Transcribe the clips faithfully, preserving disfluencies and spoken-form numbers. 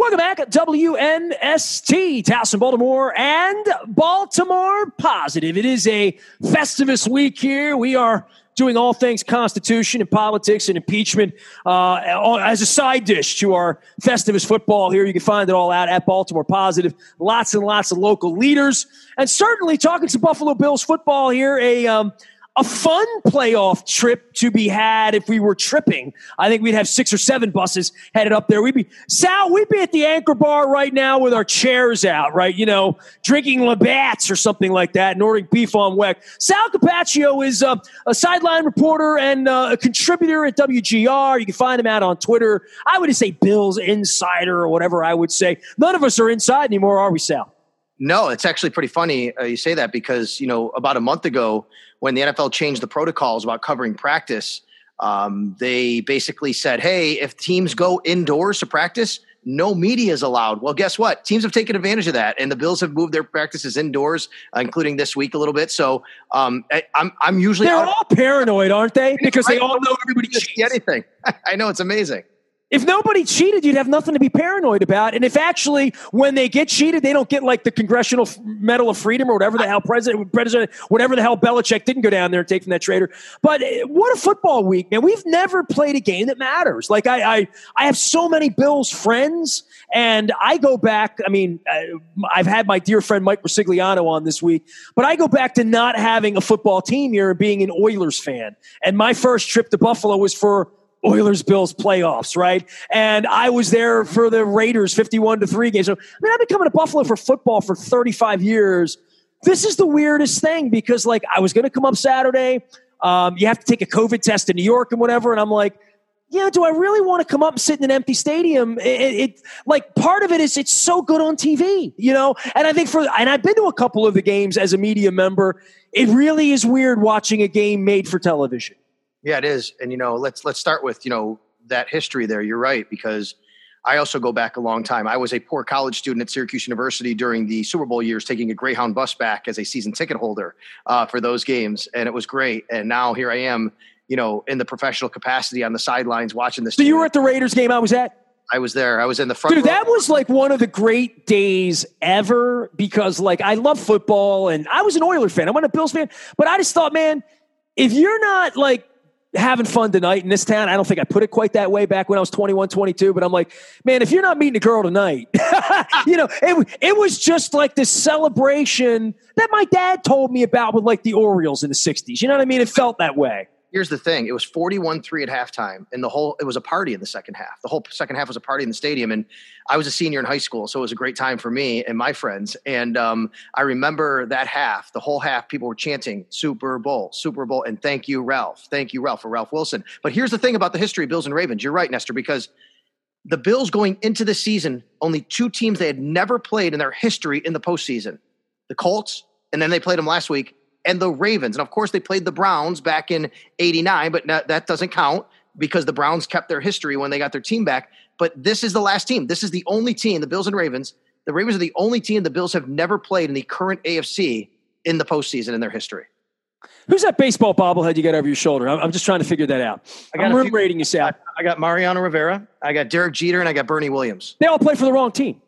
Welcome back, W N S T, Towson, Baltimore, and Baltimore Positive. It is a Festivus week here. We are doing all things Constitution and politics and impeachment uh, as a side dish to our Festivus football here. You can find it all out at Baltimore Positive. Lots and lots of local leaders. And certainly talking some Buffalo Bills football here, a um, a fun playoff trip to be had if we were tripping. I think we'd have six or seven buses headed up there. We'd be, Sal, we'd be at the Anchor Bar right now with our chairs out, right? You know, drinking Labatt's or something like that and ordering beef on weck. Sal Capaccio is uh, a sideline reporter and uh, a contributor at W G R. You can find him out on Twitter. I would just say Bills Insider or whatever I would say. None of us are inside anymore, are we, Sal? No, it's actually pretty funny uh, you say that because, you know, about a month ago when the N F L changed the protocols about covering practice, um, they basically said, hey, if teams go indoors to practice, no media is allowed. Well, guess what? Teams have taken advantage of that, and the Bills have moved their practices indoors, uh, including this week a little bit. So um, I, I'm I'm usually they're out- all paranoid, aren't they? Because they all know everybody cheats. Anything. I know, it's amazing. If nobody cheated, you'd have nothing to be paranoid about. And if actually, when they get cheated, they don't get like the Congressional Medal of Freedom or whatever the hell president, president, whatever the hell Belichick didn't go down there and take from that traitor. But what a football week, man! We've never played a game that matters. Like I, I, I have so many Bills friends, and I go back. I mean, I've had my dear friend Mike Rosigliano on this week, but I go back to not having a football team here and being an Oilers fan. And my first trip to Buffalo was for Oilers-Bills playoffs, right? And I was there for the Raiders fifty-one to three game. So, I mean, I've been coming to Buffalo for football for thirty-five years. This is the weirdest thing because, like, I was going to come up Saturday. Um, you have to take a COVID test in New York and whatever. And I'm like, yeah, do I really want to come up and sit in an empty stadium? It, it like, part of it is it's so good on T V, you know? And I think for, and I've been to a couple of the games as a media member. It really is weird watching a game made for television. Yeah, it is. And, you know, let's let's start with, you know, that history there. You're right, because I also go back a long time. I was a poor college student at Syracuse University during the Super Bowl years, taking a Greyhound bus back as a season ticket holder uh, for those games. And it was great. And now here I am, you know, in the professional capacity on the sidelines watching this. So you were at the Raiders game I was at? I was there. I was in the front Dude, row. that was like one of the great days ever because, like, I love football and I was an Oilers fan. I wasn't a Bills fan. But I just thought, man, if you're not, like, having fun tonight in this town. I don't think I put it quite that way back when I was twenty-one, twenty-two, but I'm like, man, if you're not meeting a girl tonight, you know, it, it was just like this celebration that my dad told me about with like the Orioles in the sixties. You know what I mean? It felt that way. Here's the thing. It was forty-one three at halftime, and the whole, it was a party in the second half. The whole second half was a party in the stadium, and I was a senior in high school, so it was a great time for me and my friends. And um, I remember that half, the whole half, people were chanting Super Bowl, Super Bowl, and thank you, Ralph. Thank you, Ralph, for Ralph Wilson. But here's the thing about the history of Bills and Ravens. You're right, Nestor, because the Bills going into the season, only two teams they had never played in their history in the postseason. The Colts, and then they played them last week, and the Ravens. And, of course, they played the Browns back in eighty-nine, but not, that doesn't count because the Browns kept their history when they got their team back. But this is the last team. This is the only team, the Bills and Ravens. The Ravens are the only team the Bills have never played in the current A F C in the postseason in their history. Who's that baseball bobblehead you got over your shoulder? I'm, I'm just trying to figure that out. I got I'm room rating you, Sal. I got Mariano Rivera, I got Derek Jeter, and I got Bernie Williams. They all play for the wrong team.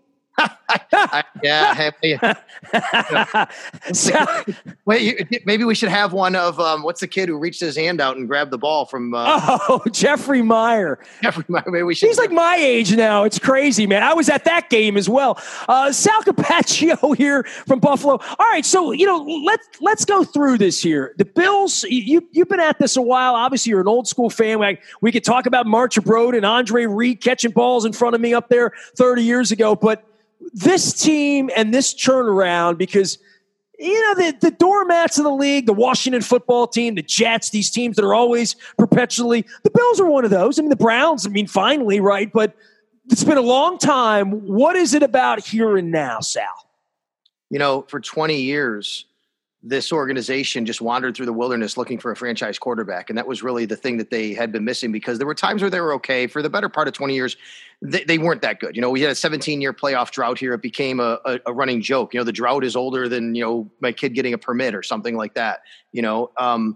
I, yeah. Hey, so, wait, you, maybe we should have one of um, what's the kid who reached his hand out and grabbed the ball from? Uh, oh, Jeffrey Meyer. Jeffrey Meyer. Maybe we should. He's like my age now. It's crazy, man. I was at that game as well. Uh, Sal Capaccio here from Buffalo. All right, so you know, let's let's go through this here. The Bills. You you've been at this a while. Obviously, you're an old school fan. We, we could talk about March Broad and Andre Reed catching balls in front of me up there thirty years ago, but this team and this turnaround, because, you know, the, the doormats of the league, the Washington football team, the Jets, these teams that are always perpetually, the Bills are one of those. I mean, the Browns, I mean, finally, right? But it's been a long time. What is it about here and now, Sal? You know, for twenty years, this organization just wandered through the wilderness looking for a franchise quarterback. And that was really the thing that they had been missing, because there were times where they were okay. For the better part of twenty years, they, they weren't that good. You know, we had a seventeen-year playoff drought here. It became a, a, a running joke. You know, the drought is older than, you know, my kid getting a permit or something like that. You know, um,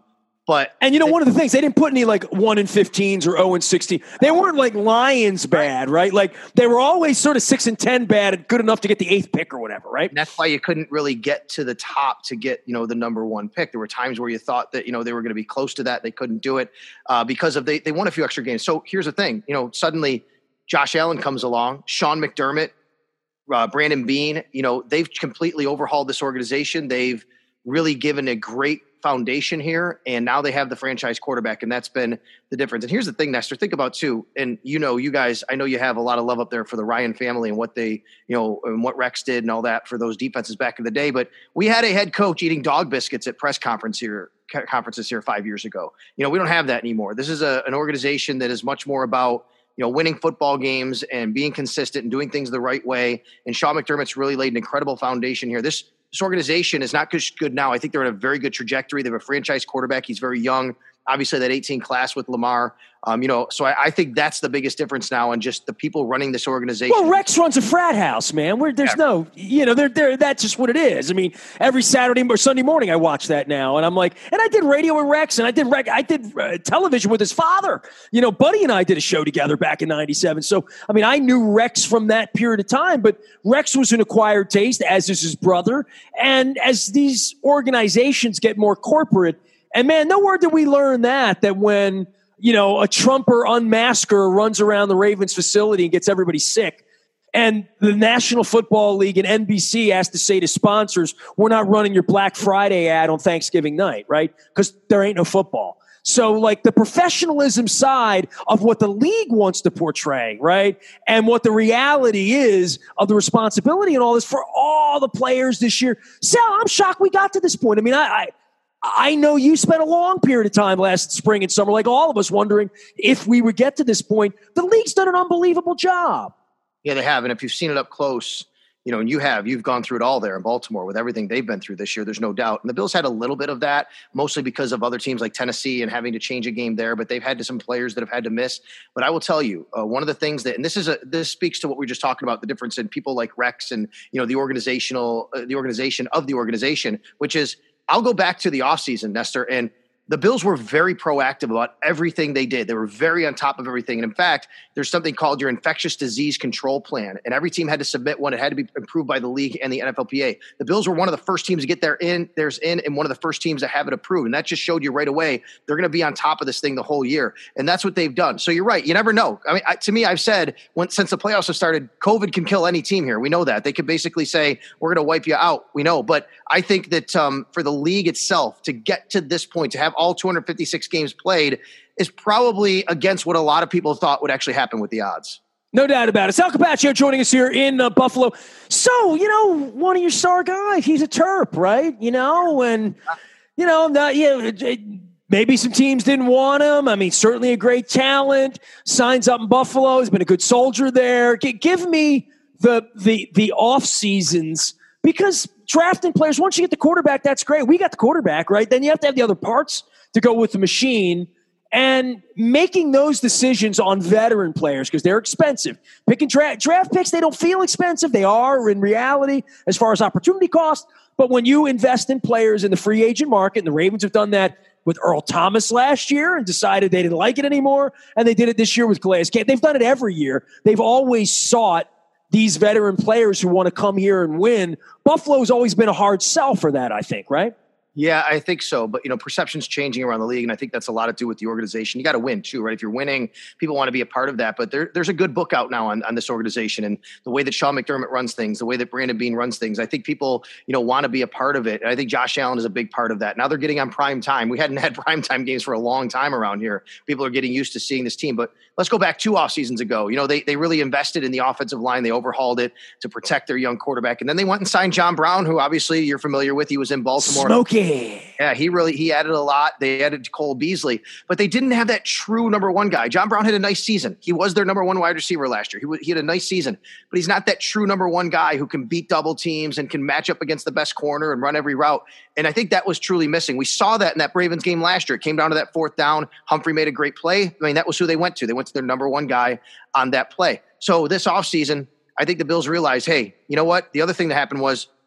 But and you know, they, one of the things, they didn't put any like one and fifteens or zero and sixteen. They weren't like Lions bad, right? Like they were always sort of six and ten bad and good enough to get the eighth pick or whatever, right? And that's why you couldn't really get to the top to get, you know, the number one pick. There were times where you thought that, you know, they were going to be close to that. They couldn't do it uh, because of they, they won a few extra games. So here's the thing, you know, suddenly Josh Allen comes along, Sean McDermott, uh, Brandon Beane, you know, they've completely overhauled this organization. They've really given a great foundation here, and now they have the franchise quarterback, and that's been the difference. And here's the thing, Nestor, think about too, and you know, you guys, I know you have a lot of love up there for the Ryan family and what they, you know, and what Rex did and all that for those defenses back in the day. But we had a head coach eating dog biscuits at press conference here, conferences here five years ago. You know, we don't have that anymore. This is a, an organization that is much more about, you know, winning football games and being consistent and doing things the right way. And Sean McDermott's really laid an incredible foundation here. This This organization is not just good now. I think they're in a very good trajectory. They have a franchise quarterback. He's very young. Obviously, that eighteen class with Lamar. Um, you know, so I, I think that's the biggest difference now, and just the people running this organization. Well, Rex runs a frat house, man. Where there's yeah. no, you know, they're, they're, that's just what it is. I mean, every Saturday or Sunday morning, I watch that now, and I'm like, and I did radio with Rex, and I did rec, I did uh, television with his father. You know, Buddy and I did a show together back in ninety-seven. So, I mean, I knew Rex from that period of time, but Rex was an acquired taste, as is his brother. And as these organizations get more corporate, and man, nowhere did we learn that, that when, you know, a Trumper unmasker runs around the Ravens facility and gets everybody sick, and the National Football League and N B C has to say to sponsors, we're not running your Black Friday ad on Thanksgiving night, right? Because there ain't no football. So, like, the professionalism side of what the league wants to portray, right, and what the reality is of the responsibility and all this for all the players this year. Sal, I'm shocked we got to this point. I mean, I... I I know you spent a long period of time last spring and summer, like all of us, wondering if we would get to this point. The league's done an unbelievable job. Yeah, they have. And if you've seen it up close, you know, and you have, you've gone through it all there in Baltimore with everything they've been through this year. There's no doubt. And the Bills had a little bit of that, mostly because of other teams like Tennessee and having to change a game there. But they've had to some players that have had to miss. But I will tell you, uh, one of the things that, and this is a, this speaks to what we were just talking about, the difference in people like Rex and, you know, the organizational, uh, the organization of the organization, which is, I'll go back to the offseason, Nestor, and the Bills were very proactive about everything they did. They were very on top of everything. And in fact, there's something called your infectious disease control plan. And every team had to submit one. It had to be approved by the league and the N F L P A. The Bills were one of the first teams to get their in, theirs in, and one of the first teams to have it approved. And that just showed you right away they're going to be on top of this thing the whole year. And that's what they've done. So you're right. You never know. I mean, I, to me, I've said when, since the playoffs have started, COVID can kill any team here. We know that. They could basically say, we're going to wipe you out. We know. But I think that um, for the league itself to get to this point, to have all two hundred fifty-six games played is probably against what a lot of people thought would actually happen with the odds. No doubt about it. Sal Capaccio joining us here in uh, Buffalo. So, you know, one of your star guys, he's a Terp, right? You know, and, you know, not, yeah, maybe some teams didn't want him. I mean, certainly a great talent. Signs up in Buffalo. He's been a good soldier there. G- give me the, the, the off seasons, because drafting players, once you get the quarterback, that's great. We got the quarterback, right? Then you have to have the other parts to go with the machine, and making those decisions on veteran players because they're expensive. Picking dra- draft picks, they don't feel expensive. They are in reality as far as opportunity cost. But when you invest in players in the free agent market, and the Ravens have done that with Earl Thomas last year and decided they didn't like it anymore, and they did it this year with Calais Campbell. They've done it every year. They've always sought these veteran players who want to come here and win. Buffalo's always been a hard sell for that, I think, right? Yeah, I think so. But, you know, perception's changing around the league, and I think that's a lot to do with the organization. You got to win, too, right? If you're winning, people want to be a part of that. But there, there's a good book out now on, on this organization and the way that Sean McDermott runs things, the way that Brandon Beane runs things. I think people, you know, want to be a part of it. And I think Josh Allen is a big part of that. Now they're getting on prime time. We hadn't had prime time games for a long time around here. People are getting used to seeing this team. But let's go back two off seasons ago. You know, they, they really invested in the offensive line. They overhauled it to protect their young quarterback. And then they went and signed John Brown, who obviously you're familiar with. He was in Baltimore. Smoky. Yeah, he really, he added a lot. They added Cole Beasley, but they didn't have that true number one guy. John Brown had a nice season. He was their number one wide receiver last year. He, w- he had a nice season, but he's not that true number one guy who can beat double teams and can match up against the best corner and run every route. And I think that was truly missing. We saw that in that Ravens game last year. It came down to that fourth down. Humphrey made a great play. I mean, that was who they went to. They went to their number one guy on that play. So this offseason, I think the Bills realized, hey, you know what? The other thing that happened was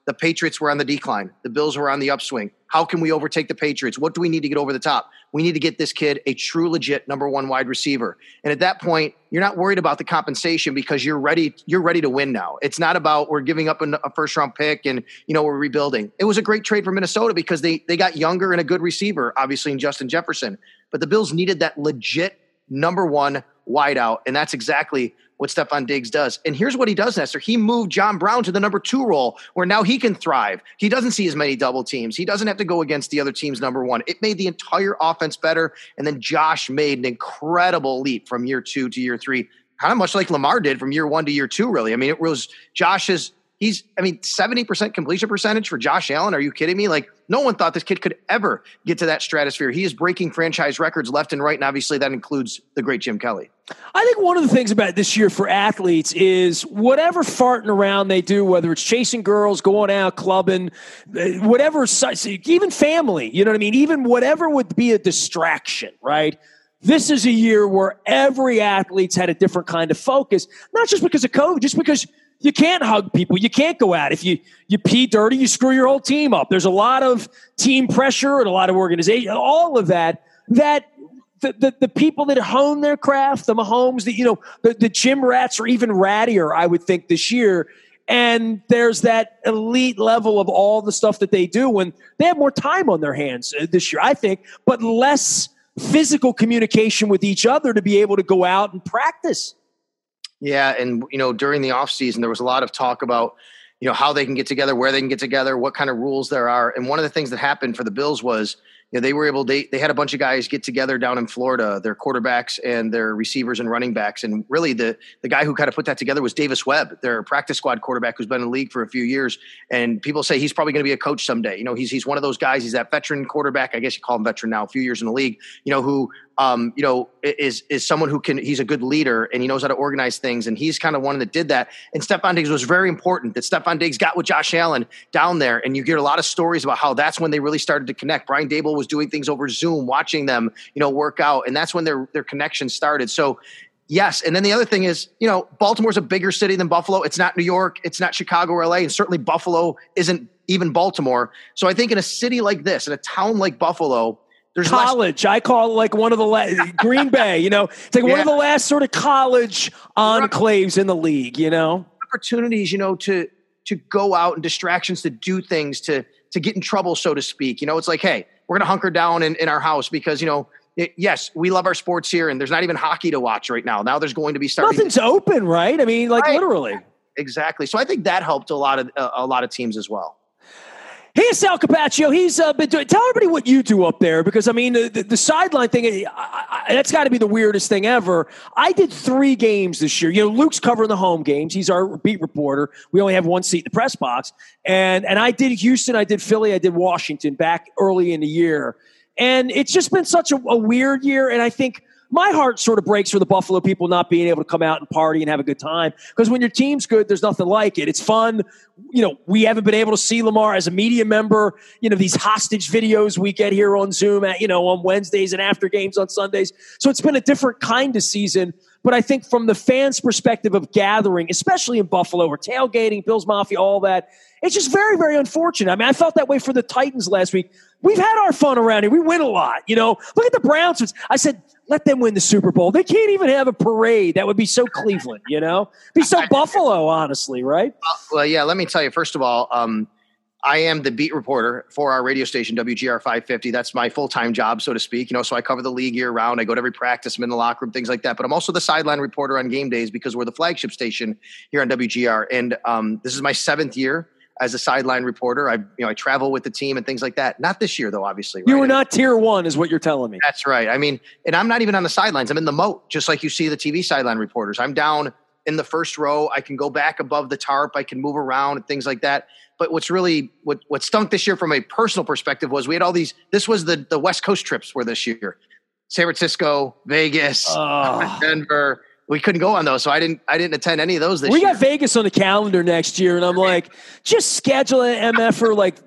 the Patriots were on the decline. The Bills were on the upswing. How can we overtake the Patriots? What do we need to get over the top? We need to get this kid a true, legit number one wide receiver. And at that point, you're not worried about the compensation because you're ready. You're ready to win now. It's not about we're giving up a first round pick and, you know, we're rebuilding. It was a great trade for Minnesota because they they got younger and a good receiver, obviously in Justin Jefferson. But the Bills needed that legit number one wideout, and that's exactly what Stefon Diggs does. And here's what he does, Nestor. He moved John Brown to the number two role where now he can thrive. He doesn't see as many double teams. He doesn't have to go against the other team's number one. It made the entire offense better. And then Josh made an incredible leap from year two to year three, kind of much like Lamar did from year one to year two, really. I mean, it was Josh's He's, I mean, seventy percent completion percentage for Josh Allen. Are you kidding me? Like, no one thought this kid could ever get to that stratosphere. He is breaking franchise records left and right, and obviously that includes the great Jim Kelly. I think one of the things about this year for athletes is whatever farting around they do, whether it's chasing girls, going out, clubbing, whatever, even family, you know what I mean? Even whatever would be a distraction, right? This is a year where every athlete's had a different kind of focus, not just because of COVID, just because you can't hug people. You can't go out. If you, you pee dirty, you screw your whole team up. There's a lot of team pressure and a lot of organization, all of that, that the, the, the people that hone their craft, the Mahomes, the, you know, the, the gym rats are even rattier, I would think, this year. And there's that elite level of all the stuff that they do when they have more time on their hands this year, I think, but less physical communication with each other to be able to go out and practice. Yeah, and, you know, during the offseason, there was a lot of talk about, you know, how they can get together, where they can get together, what kind of rules there are. And one of the things that happened for the Bills was, you know, they were able, they, they had a bunch of guys get together down in Florida, their quarterbacks and their receivers and running backs. And really the, the guy who kind of put that together was Davis Webb, their practice squad quarterback who's been in the league for a few years. And people say he's probably going to be a coach someday. You know, he's, he's one of those guys, he's that veteran quarterback. I guess you call him veteran now, a few years in the league, you know, who, um, you know, is, is someone who can, he's a good leader and he knows how to organize things. And he's kind of one that did that. And Stefon Diggs was very important that Stefon Diggs got with Josh Allen down there. And you get a lot of stories about how that's when they really started to connect. Brian Daboll was doing things over Zoom, watching them, you know, work out. And that's when their, their connection started. So yes. And then the other thing is, you know, Baltimore's a bigger city than Buffalo. It's not New York. It's not Chicago or L A. And certainly Buffalo isn't even Baltimore. So I think in a city like this, in a town like Buffalo, there's college. Less- I call it like one of the last, Green Bay, you know, it's like yeah. one of the last sort of college enclaves in the league, you know, opportunities, you know, to, to go out and distractions, to do things, to, to get in trouble, so to speak. You know, it's like, hey, we're going to hunker down in, in our house because, you know, it, yes, we love our sports here and there's not even hockey to watch right now. Now there's going to be starting. Nothing's to- open, right? I mean, like right. literally. Exactly. So I think that helped a lot of, uh, a lot of teams as well. Here's Sal Capaccio. He's uh, been doing. Tell everybody what you do up there, because I mean the, the, the sideline thing. I, I, that's got to be the weirdest thing ever. I did three games this year. You know, Luke's covering the home games. He's our beat reporter. We only have one seat in the press box, and and I did Houston, I did Philly, I did Washington back early in the year, and it's just been such a, a weird year. And I think my heart sort of breaks for the Buffalo people not being able to come out and party and have a good time. Because when your team's good, there's nothing like it. It's fun. You know, we haven't been able to see Lamar as a media member. You know, these hostage videos we get here on Zoom at, you know, on Wednesdays and after games on Sundays. So it's been a different kind of season. But I think from the fans' perspective of gathering, especially in Buffalo, or tailgating, Bills Mafia, all that, it's just very, very unfortunate. I mean, I felt that way for the Titans last week. We've had our fun around here. We win a lot, you know. Look at the Browns. I said, let them win the Super Bowl. They can't even have a parade. That would be so Cleveland, you know? Be so Buffalo, honestly, right? Well, yeah, let me tell you, first of all, um, I am the beat reporter for our radio station, W G R five fifty. That's my full-time job, so to speak. You know, so I cover the league year-round. I go to every practice. I'm in the locker room, things like that. But I'm also the sideline reporter on game days because we're the flagship station here on W G R. And um, this is my seventh year as a sideline reporter. I, you know, I travel with the team and things like that. Not this year, though, obviously. Right? You were not tier one is what you're telling me. That's right. I mean, and I'm not even on the sidelines. I'm in the moat, just like you see the T V sideline reporters. I'm down in the first row. I can go back above the tarp. I can move around and things like that. But what's really, what, what stunk this year from a personal perspective was we had all these, this was the, the West Coast trips were this year. San Francisco, Vegas, oh. Denver. We couldn't go on those, so I didn't. I didn't attend any of those this we year. We got Vegas on the calendar next year, and I'm like, just schedule an M F for like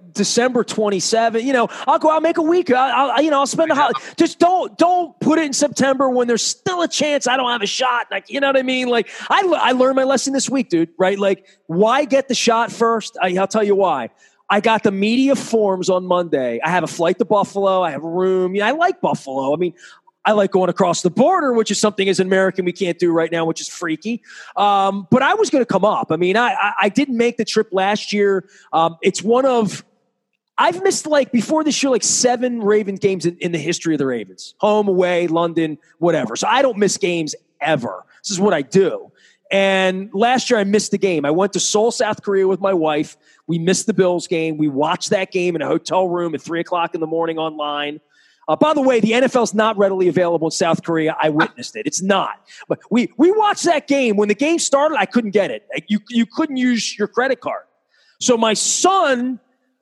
December twenty-seventh. You know, I'll go out, make a week. I'll, I'll you know, I'll spend the holiday. Just don't, don't put it in September when there's still a chance I don't have a shot. Like, you know what I mean? Like, I, I learned my lesson this week, dude, right? Like, why get the shot first? I, I'll tell you why. I got the media forms on Monday. I have a flight to Buffalo. I have a room. Yeah, I like Buffalo. I mean, I like going across the border, which is something as an American we can't do right now, which is freaky. Um, but I was going to come up. I mean, I, I, I didn't make the trip last year. Um, it's one of – I've missed, like, before this year, like seven Raven games in, in the history of the Ravens. Home, away, London, whatever. So I don't miss games ever. This is what I do. And last year I missed the game. I went to Seoul, South Korea with my wife. We missed the Bills game. We watched that game in a hotel room at three o'clock in the morning online. Uh, by the way, the N F L is not readily available in South Korea. I witnessed it. It's not. But we we watched that game. When the game started, I couldn't get it. Like, you you couldn't use your credit card. So my son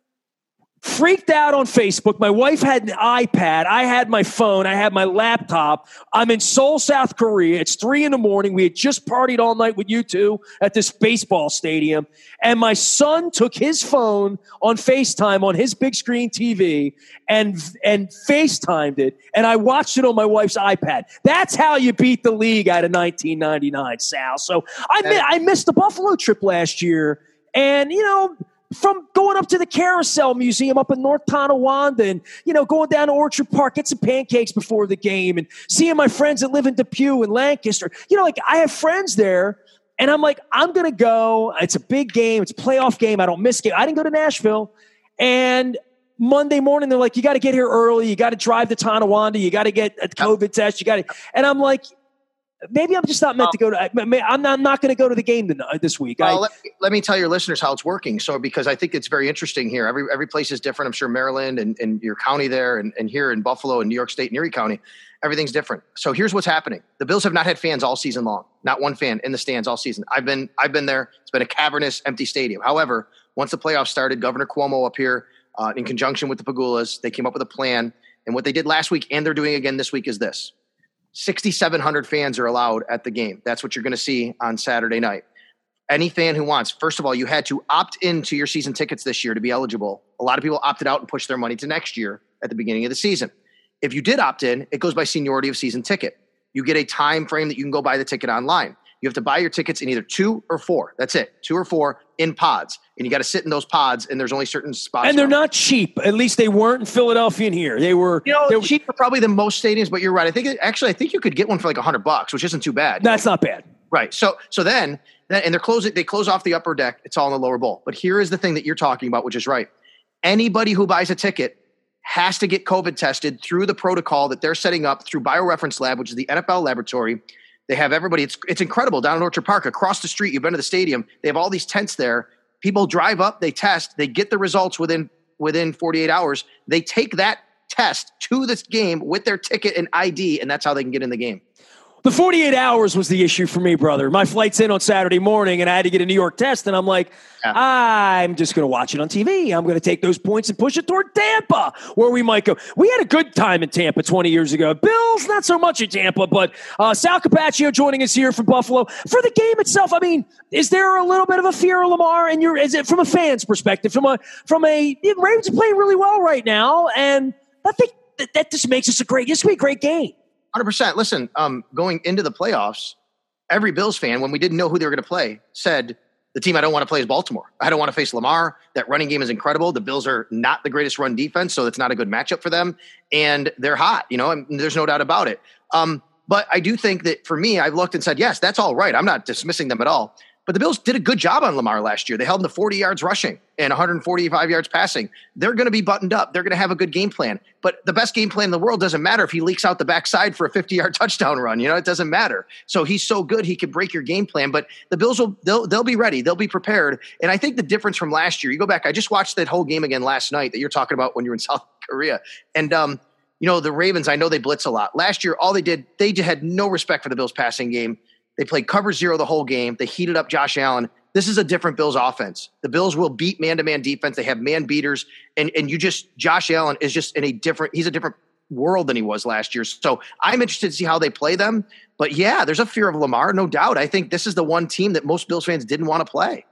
freaked out on Facebook. My wife had an iPad. I had my phone. I had my laptop. I'm in Seoul, South Korea. It's three in the morning. We had just partied all night with you two at this baseball stadium. And my son took his phone on FaceTime on his big screen T V and, and FaceTimed it. And I watched it on my wife's iPad. That's how you beat the league out of nineteen ninety-nine, Sal. So I, mi- I missed the Buffalo trip last year. And, you know, from going up to the Carousel Museum up in North Tonawanda and, you know, going down to Orchard Park, get some pancakes before the game and seeing my friends that live in Depew and Lancaster. You know, like, I have friends there, and I'm like, I'm going to go. It's a big game. It's a playoff game. I don't miss game. I didn't go to Nashville. And Monday morning, they're like, you got to get here early. You got to drive to Tonawanda. You got to get a COVID test. You got to, and I'm like, maybe I'm just not meant to go to. I'm not, I'm not going to go to the game this week. Well, I, let, me, let me tell your listeners how it's working. So, because I think it's very interesting here. Every every place is different. I'm sure Maryland and, and your county there, and, and here in Buffalo and New York State and Erie County, everything's different. So here's what's happening: the Bills have not had fans all season long. Not one fan in the stands all season. I've been I've been there. It's been a cavernous, empty stadium. However, once the playoffs started, Governor Cuomo up here, uh, in conjunction with the Pagulas, they came up with a plan. And what they did last week, and they're doing again this week, is this. sixty-seven hundred fans are allowed at the game. That's what you're going to see on Saturday night. Any fan who wants, first of all, you had to opt into your season tickets this year to be eligible. A lot of people opted out and pushed their money to next year at the beginning of the season. If you did opt in, it goes by seniority of season ticket. You get a time frame that you can go buy the ticket online. You have to buy your tickets in either two or four. That's it. Two or four in pods. And you got to sit in those pods, and there's only certain spots. And they're around. not cheap. At least they weren't in Philadelphia and here. They were, you know, they were cheap for probably the most stadiums, but you're right. I think it, actually, I think you could get one for like a hundred bucks, which isn't too bad. That's not bad. Right. So, so then, then, and they're closing, they close off the upper deck. It's all in the lower bowl. But here is the thing that you're talking about, which is right. Anybody who buys a ticket has to get COVID tested through the protocol that they're setting up through BioReference Lab, which is the N F L laboratory. They have everybody. It's it's incredible down in Orchard Park, across the street. You've been to the stadium. They have all these tents there. People drive up, they test, they get the results within within forty-eight hours. They take that test to this game with their ticket and I D, and that's how they can get in the game. The forty-eight hours was the issue for me, brother. My flight's in on Saturday morning, and I had to get a New York test, and I'm like, yeah. I'm just going to watch it on T V. I'm going to take those points and push it toward Tampa, where we might go. We had a good time in Tampa twenty years ago. Bills, not so much in Tampa, but uh, Sal Capaccio joining us here from Buffalo. For the game itself, I mean, is there a little bit of a fear of Lamar? And you're, is it from a fan's perspective, from a from a Ravens are playing really well right now, and I think that, that just makes us a great. This will be a great game. one hundred percent. Listen, um, going into the playoffs, every Bills fan, when we didn't know who they were going to play, said, the team I don't want to play is Baltimore. I don't want to face Lamar. That running game is incredible. The Bills are not the greatest run defense, so it's not a good matchup for them. And they're hot, you know, and there's no doubt about it. Um, but I do think that for me, I've looked and said, yes, that's all right. I'm not dismissing them at all. But the Bills did a good job on Lamar last year. They held him to forty yards rushing and one hundred forty-five yards passing. They're going to be buttoned up. They're going to have a good game plan. But the best game plan in the world doesn't matter if he leaks out the backside for a fifty-yard touchdown run. You know, it doesn't matter. So he's so good, he can break your game plan. But the Bills will they'll they'll be ready. They'll be prepared. And I think the difference from last year, you go back, I just watched that whole game again last night that you're talking about when you were in South Korea. And um, you know, the Ravens, I know they blitz a lot. Last year, all they did, they had no respect for the Bills passing game. They played cover zero the whole game. They heated up Josh Allen. This is a different Bills offense. The Bills will beat man-to-man defense. They have man beaters. And, and you just, Josh Allen is just in a different, he's a different world than he was last year. So I'm interested to see how they play them. But yeah, there's a fear of Lamar, no doubt. I think this is the one team that most Bills fans didn't want to play.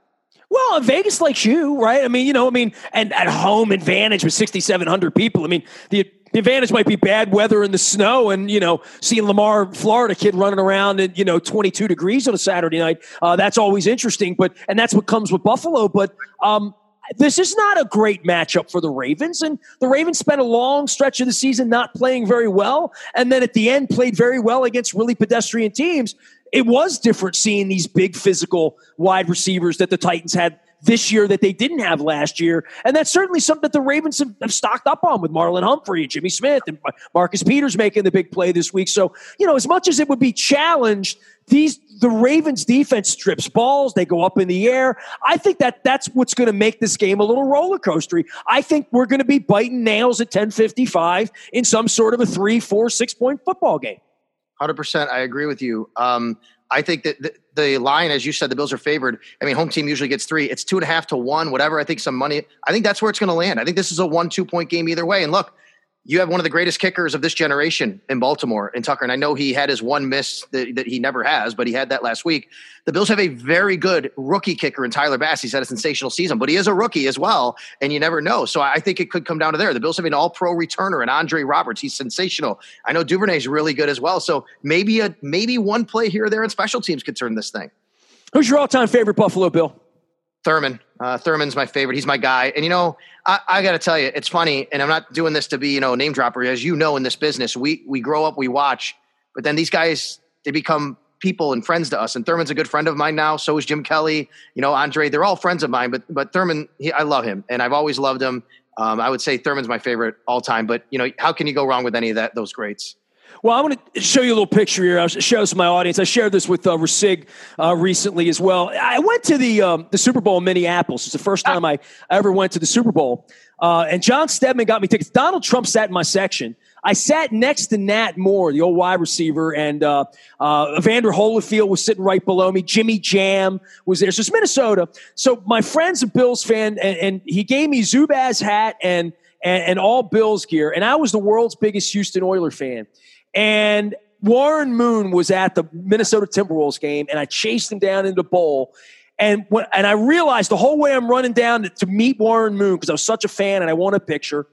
Well, Vegas likes you, right? I mean, you know, I mean, and at home advantage with sixty-seven hundred people. I mean, the, the advantage might be bad weather in the snow and, you know, seeing Lamar, Florida kid running around at, you know, twenty-two degrees on a Saturday night. Uh, that's always interesting, but, and that's what comes with Buffalo. But, um, this is not a great matchup for the Ravens. And the Ravens spent a long stretch of the season not playing very well. And then at the end played very well against really pedestrian teams. It was different seeing these big physical wide receivers that the Titans had this year that they didn't have last year. And that's certainly something that the Ravens have, have stocked up on with Marlon Humphrey and Jimmy Smith and Marcus Peters making the big play this week. So, you know, as much as it would be challenged, these the Ravens defense strips balls. They go up in the air. I think that that's what's going to make this game a little roller coastery. I think we're going to be biting nails at ten fifty-five in some sort of a three, four, six point football game. one hundred percent. I agree with you. Um, I think that the, the line, as you said, the Bills are favored. I mean, home team usually gets three. It's two and a half to one, whatever. I think some money. I think that's where it's going to land. I think this is a one, two point game either way. And look, you have one of the greatest kickers of this generation in Baltimore, in Tucker. And I know he had his one miss that, that he never has, but he had that last week. The Bills have a very good rookie kicker in Tyler Bass. He's had a sensational season, but he is a rookie as well, and you never know. So I think it could come down to there. The Bills have an all-pro returner and Andre Roberts. He's sensational. I know Duvernay's really good as well. So maybe a maybe one play here or there in special teams could turn this thing. Who's your all-time favorite Buffalo Bill? Thurman. Uh, Thurman's my favorite. He's my guy. And, you know, I, I got to tell you, it's funny, and I'm not doing this to be, you know, a name dropper. As you know, in this business, we we grow up, we watch, but then these guys, they become people and friends to us. And Thurman's a good friend of mine now. So is Jim Kelly, you know, Andre. They're all friends of mine. But but Thurman, he, I love him, and I've always loved him. Um, I would say Thurman's my favorite all time. But, you know, how can you go wrong with any of that? Those greats. Well, I want to show you a little picture here. I'll show this to my audience. I shared this with uh, Rasig uh, recently as well. I went to the um, the Super Bowl in Minneapolis. It's the first time I ever went to the Super Bowl. Uh, and John Stedman got me tickets. Donald Trump sat in my section. I sat next to Nat Moore, the old wide receiver, and uh, uh, Evander Holyfield was sitting right below me. Jimmy Jam was there. So it's Minnesota. So my friend's a Bills fan, and, and he gave me Zubaz hat and, and, and all Bills gear. And I was the world's biggest Houston Oiler fan. And Warren Moon was at the Minnesota Timberwolves game, and I chased him down into the bowl. And when, and I realized the whole way I'm running down to, to meet Warren Moon, because I was such a fan and I want a picture.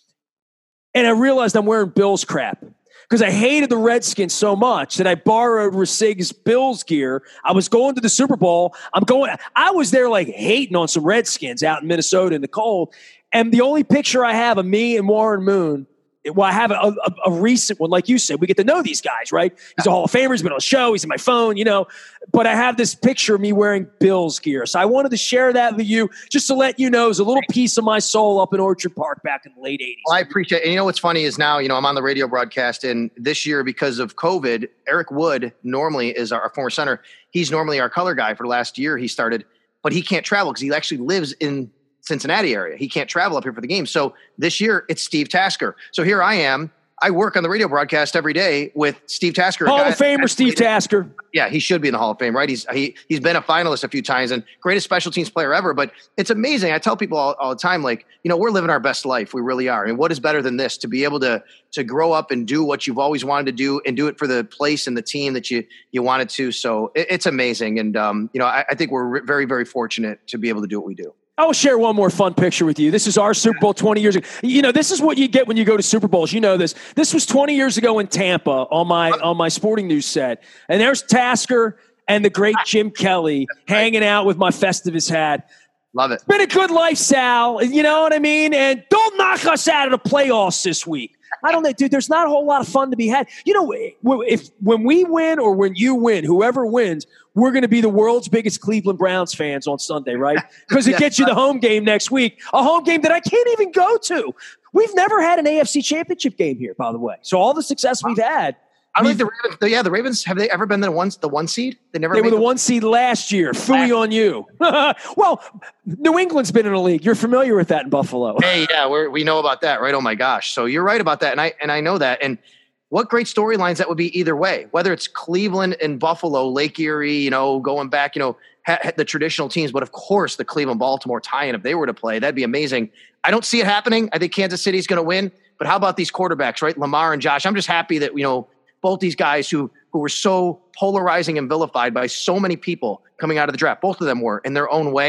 And I realized I'm wearing Bills crap because I hated the Redskins so much that I borrowed Rasig's Bills gear. I was going to the Super Bowl. I'm going. I was there like hating on some Redskins out in Minnesota in the cold. And the only picture I have of me and Warren Moon, well, I have a, a, a recent one. Like you said, we get to know these guys, right? He's a Hall of Famer. He's been on the show. He's in my phone, you know. But I have this picture of me wearing Bills gear. So I wanted to share that with you just to let you know it's a little piece of my soul up in Orchard Park back in the late eighties. Well, I appreciate it. And you know what's funny is now, you know, I'm on the radio broadcast, and this year because of COVID, Eric Wood normally is our, our former center. He's normally our color guy for the last year he started, but he can't travel because he actually lives in Cincinnati area. He can't travel up here for the game. So this year it's Steve Tasker. So here I am. I work on the radio broadcast every day with Steve Tasker. Hall of Famer Steve Tasker. Yeah, he should be in the Hall of Fame, right? He's he he's been a finalist a few times and greatest special teams player ever. But it's amazing. I tell people all, all the time, like, you know, we're living our best life. We really are. I mean, what is better than this? To be able to to grow up and do what you've always wanted to do and do it for the place and the team that you you wanted to. So it, it's amazing. And um, you know, I, I think we're very, very fortunate to be able to do what we do. I will share one more fun picture with you. This is our Super Bowl twenty years ago. You know, this is what you get when you go to Super Bowls. You know this. This was twenty years ago in Tampa on my on my Sporting News set. And there's Tasker and the great Jim Kelly hanging out with my Festivus hat. Love it. It's been a good life, Sal. You know what I mean? And don't knock us out of the playoffs this week. I don't know, dude. There's not a whole lot of fun to be had. You know, if when we win or when you win, whoever wins, we're going to be the world's biggest Cleveland Browns fans on Sunday, right? Because it gets you the home game next week, a home game that I can't even go to. We've never had an A F C Championship game here, by the way. So all the success we've had. I like the Ravens. Yeah, the Ravens, have they ever been the one, the one seed? They never. They were the, the one seed last year. Phooey on you. Well, New England's been in a league. You're familiar with that in Buffalo. Hey, yeah, we're, we know about that, right? Oh my gosh. So you're right about that, and I and I know that. And what great storylines that would be either way. Whether it's Cleveland and Buffalo, Lake Erie, you know, going back, you know, ha- ha- the traditional teams, but of course the Cleveland Baltimore tie-in if they were to play, that'd be amazing. I don't see it happening. I think Kansas City's going to win. But how about these quarterbacks, right? Lamar and Josh. I'm just happy that you know. Both these guys who who were so polarizing and vilified by so many people coming out of the draft, both of them were in their own way.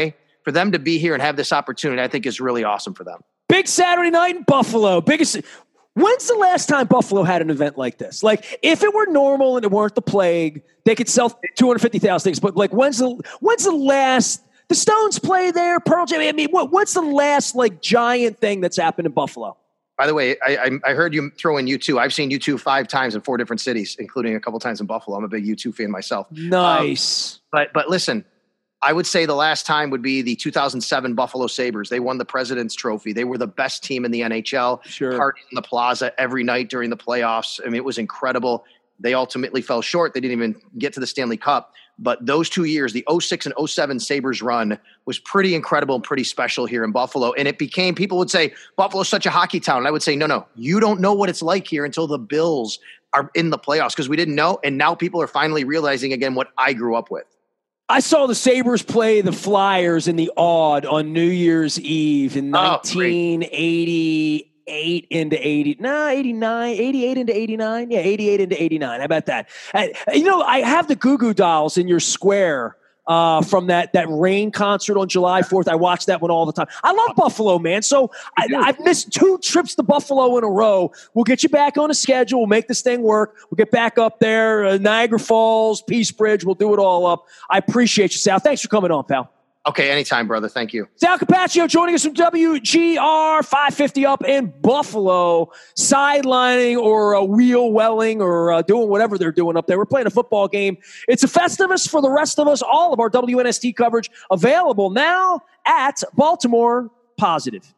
for them to be here and have this opportunity, I think is really awesome for them. Big Saturday night in Buffalo. Biggest. When's the last time Buffalo had an event like this? Like, if it were normal and it weren't the plague, they could sell two hundred fifty thousand things. But like, when's the when's the last? The Stones play there. Pearl Jam. I mean, what, what's the last like giant thing that's happened in Buffalo? By the way, I, I, I heard you throw in U two. I've seen U two five times in four different cities, including a couple times in Buffalo. I'm a big U two fan myself. Nice. Um, but but listen. I would say the last time would be the two thousand seven Buffalo Sabres. They won the President's Trophy. They were the best team in the N H L. Sure. Parties in the plaza every night during the playoffs. I mean, it was incredible. They ultimately fell short. They didn't even get to the Stanley Cup. But those two years, the oh six and oh seven Sabres run was pretty incredible and pretty special here in Buffalo. And it became, people would say, Buffalo's such a hockey town. And I would say, no, no, you don't know what it's like here until the Bills are in the playoffs, because we didn't know. And now people are finally realizing again what I grew up with. I saw the Sabres play the Flyers in the Odd on New Year's Eve in Oh, nineteen eighty-eight into eighty, nah, eighty-nine, eighty-eight into eighty-nine. Yeah, eighty-eight into eighty-nine. How about that? And, you know, I have the Goo Goo Dolls in your square uh, from that that Rain concert on July fourth. I watch that one all the time. I love Buffalo, man. So I, I've missed two trips to Buffalo in a row. We'll get you back on a schedule. We'll make this thing work. We'll get back up there. Uh, Niagara Falls, Peace Bridge. We'll do it all up. I appreciate you, Sal. Thanks for coming on, pal. Okay, anytime, brother. Thank you. Sal Capaccio joining us from W G R five fifty up in Buffalo, sidelining or uh, wheel welling or uh, doing whatever they're doing up there. We're playing a football game. It's a Festivus for the rest of us. All of our W N S T coverage available now at Baltimore Positive.